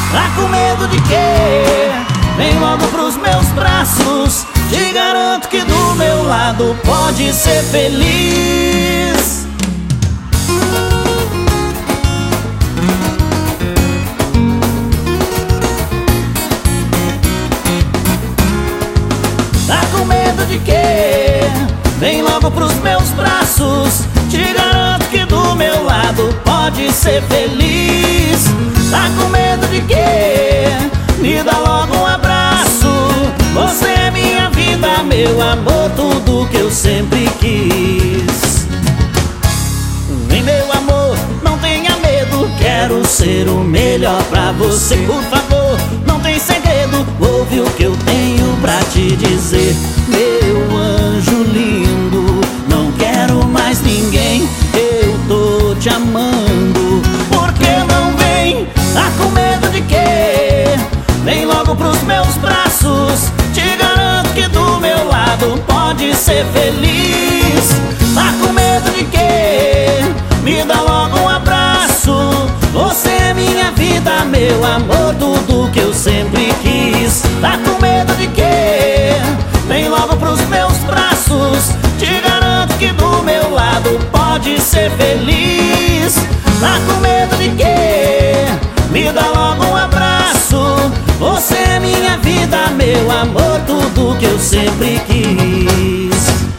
Tá com medo de quê? Vem logo pros meus braços. Te garanto que do meu lado pode ser feliz. Tá com medo de quê? Vem logo pros meus braços. Te garanto que do meu lado pode ser feliz. Tá com medo de quê? Me dá logo um abraço. Você é minha vida, meu amor, tudo que eu sempre quis. Vem, meu amor, não tenha medo. Quero ser o melhor pra você. Por favor, não tem segredo. Ouve o que eu tenho pra te dizer. Meu anjo lindo, não quero mais ninguém. Eu tô te amando. Por que não vem? Tá com medo de quê? Vem logo pros meus braços. Te garanto que do meu lado pode ser feliz. Tá com medo de quê? Me dá logo um abraço. Você é minha vida, meu amor, tudo que eu sempre quis. Tá com medo de quê? Vem logo pros meus braços. Te garanto que do meu lado pode ser feliz. Tá com medo de quê? Me dá logo um abraço. Você é minha vida, meu amor, tudo que eu sempre quis.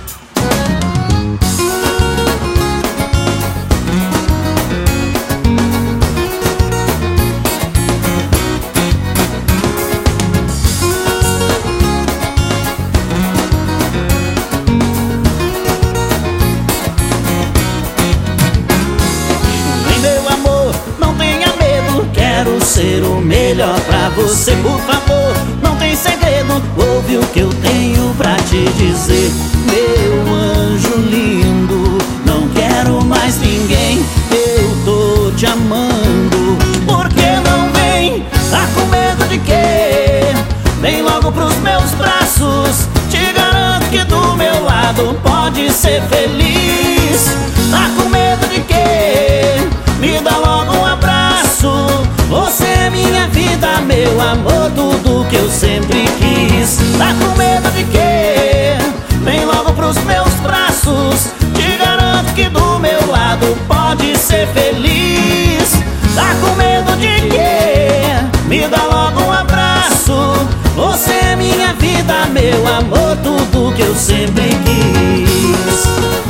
Ser o melhor pra você, por favor, não tem segredo. Ouve o que eu tenho pra te dizer. Meu anjo lindo, não quero mais ninguém. Eu tô te amando. Por que não vem? Tá com medo de quê? Vem logo pros meus braços. Te garanto que do meu lado pode ser feliz. Tá com medo de quê? Me dá logo um abraço. Você é minha vida, meu amor, tudo que eu sempre quis. Tá com medo de quê? Vem logo pros meus braços. Te garanto que do meu lado pode ser feliz. Tá com medo de quê? Me dá logo um abraço. Você é minha vida, meu amor, tudo que eu sempre quis.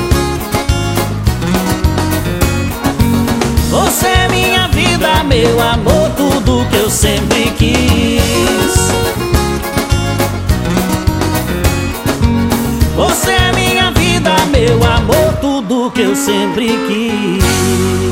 Você é minha vida, meu amor, tudo que eu sempre quis. Você é minha vida, meu amor, tudo que eu sempre quis.